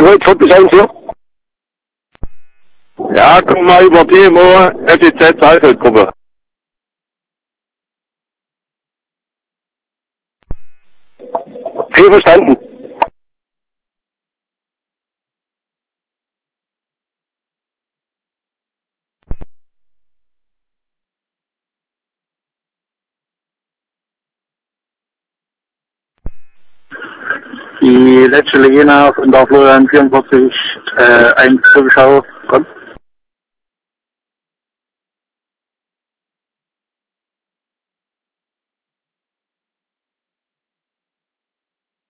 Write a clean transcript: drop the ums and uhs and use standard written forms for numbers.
Gut, Fotos ein, ja. Ja, komm mal über DMO, FEZ, Saalfeldgruppe. Okay, verstanden. Die letzte Legena von der Florian 44, 1 Zuschauer, kommt.